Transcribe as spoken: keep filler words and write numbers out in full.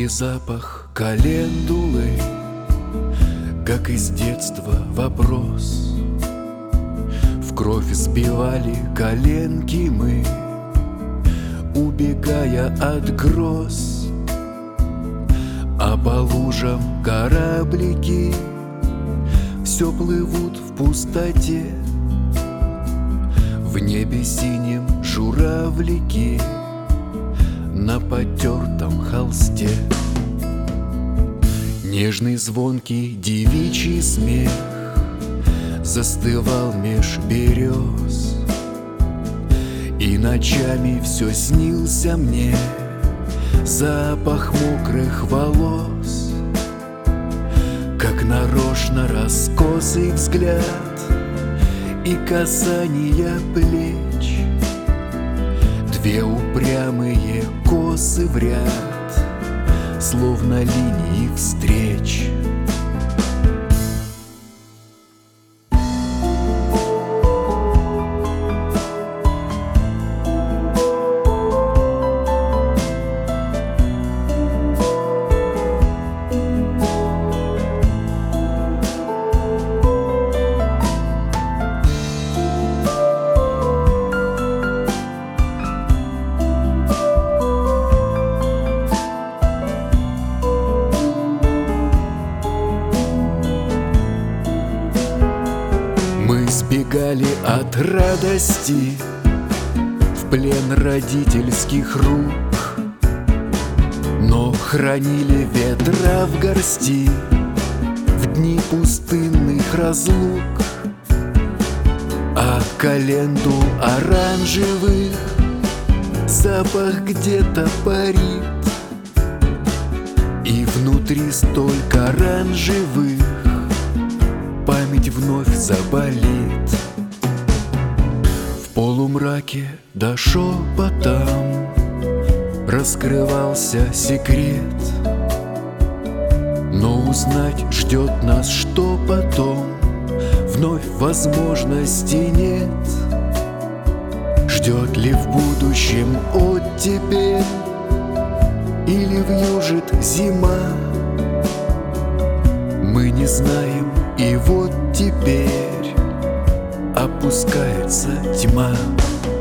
запах календулы, как из детства вопрос. В кровь сбивали коленки мы, убегая от гроз. А по лужам кораблики все плывут в пустоте. В небе синим журавлики на потертом холсте. Нежный звонкий девичий смех застывал меж берез, и ночами все снился мне запах мокрых волос. Как нарочно раскосый взгляд и касание плеч, две упрямые косы в ряд, словно линии встреч. Мы сбегали от радости в плен родительских рук, но хранили ветра в горсти в дни пустынных разлук. А календул оранжевых запах где-то парит, и внутри столько оранжевых память вновь заболит. В полумраке да шепотом раскрывался секрет, но узнать ждет нас, что потом вновь возможности нет. Ждет ли в будущем оттепель или вьюжит зима, мы не знаем. И вот теперь опускается тьма.